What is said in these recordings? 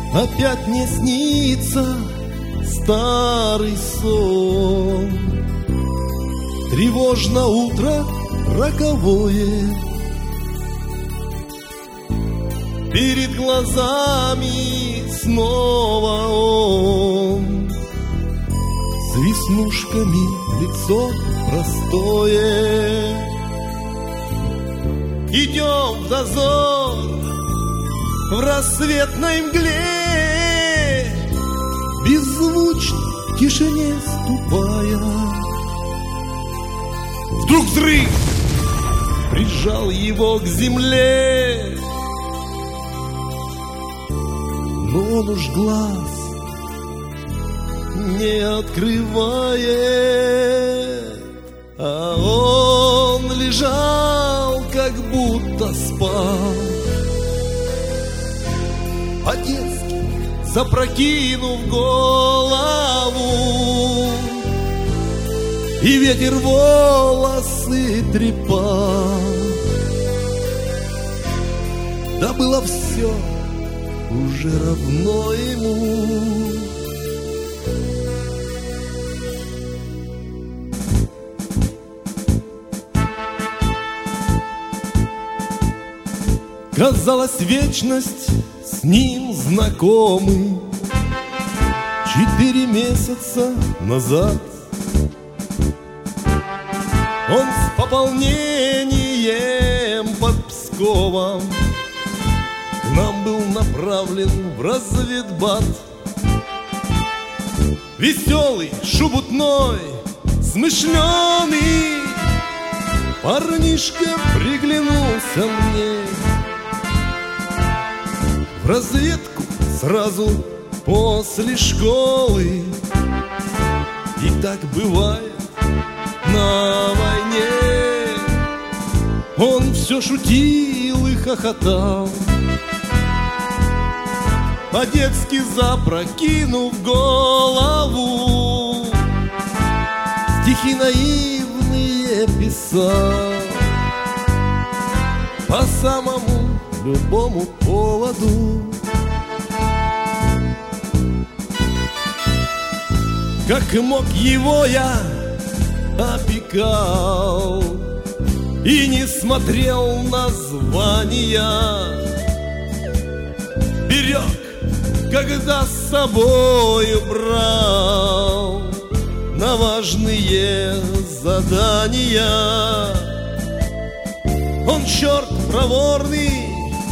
опять мне снится старый сон. Тревожно утро роковое, перед глазами снова он. С веснушками лицо простое. Идем в дозор в рассветной мгле, беззвучно в тишине ступая. Вдруг взрыв прижал его к земле, но он уж глаз не открывает, а он лежал, как будто спал, по-детски запрокинув голову, и ветер волосы трепал. Да было все уже равно ему. Казалось, вечность с ним знакомы. 4 месяца назад он с пополнением под Псковом к нам был направлен в разведбат. Веселый, шебутной, смышленый парнишка приглянулся мне. В разведку сразу после школы, и так бывает на войне. Он все шутил и хохотал, по-детски запрокинув голову, стихи наивные писал по самому любому поводу. Как мог, его я опекал и не смотрел на звания, берег, когда с собою брал на важные задания. Он, черт проворный,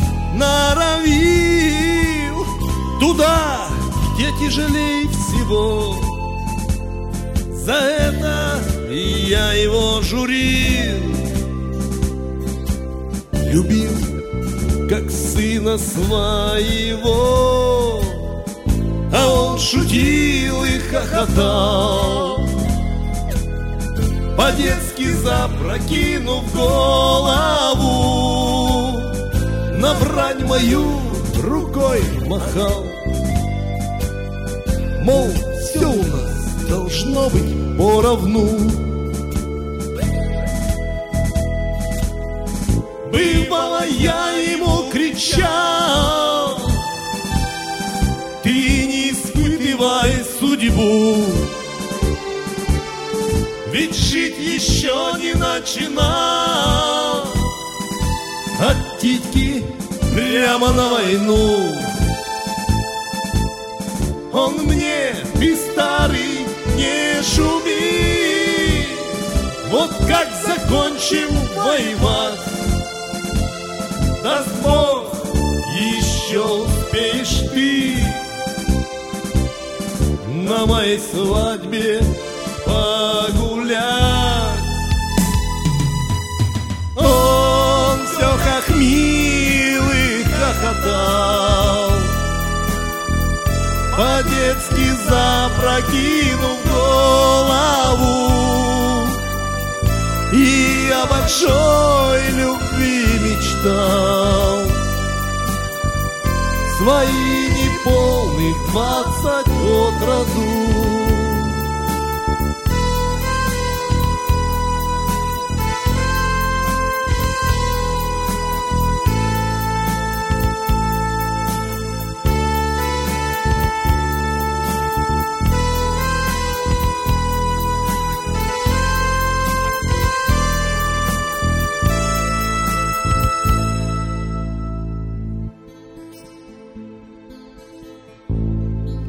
норовил туда, где тяжелей всего. За это я его журил, любил, как сына своего, а он шутил и хохотал, по-детски запрокинув голову, на брань мою рукой махал, мол, все у нас должно быть поровну. Бывало, я ему кричал: ты не испытывай судьбу, ведь жить еще не начинал, от титьки прямо на войну. Он мне: ты, старый, не шуми, вот как закончим воевать, даст Бог, еще успеешь ты на моей свадьбе погулять. Он все хохмил и хохотал, по-детски запрокинув голову, и о большой любви мечтал. Свои неполных 20 от роду.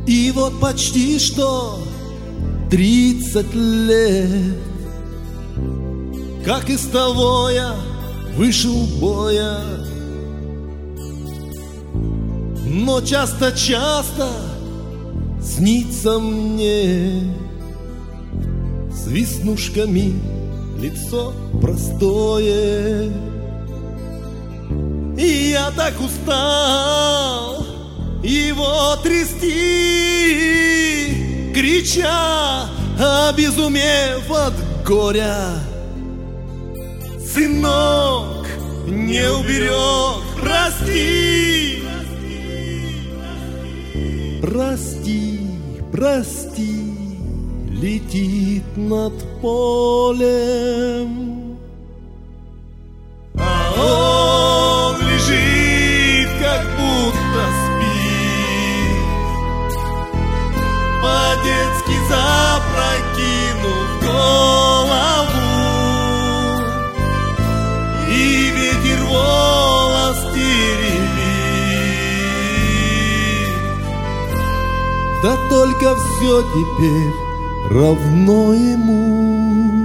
И вот почти что 30 лет, как из того я вышел боя. Но часто-часто снится мне с веснушками лицо простое. И я так устал его трясти, крича, обезумев от горя. Сынок, не уберег, прости. Прости, прости, летит над полем. А он лежит, как будто спит, по-детски запрокинув голову, и ветер волос теребит. Да только все теперь равно ему.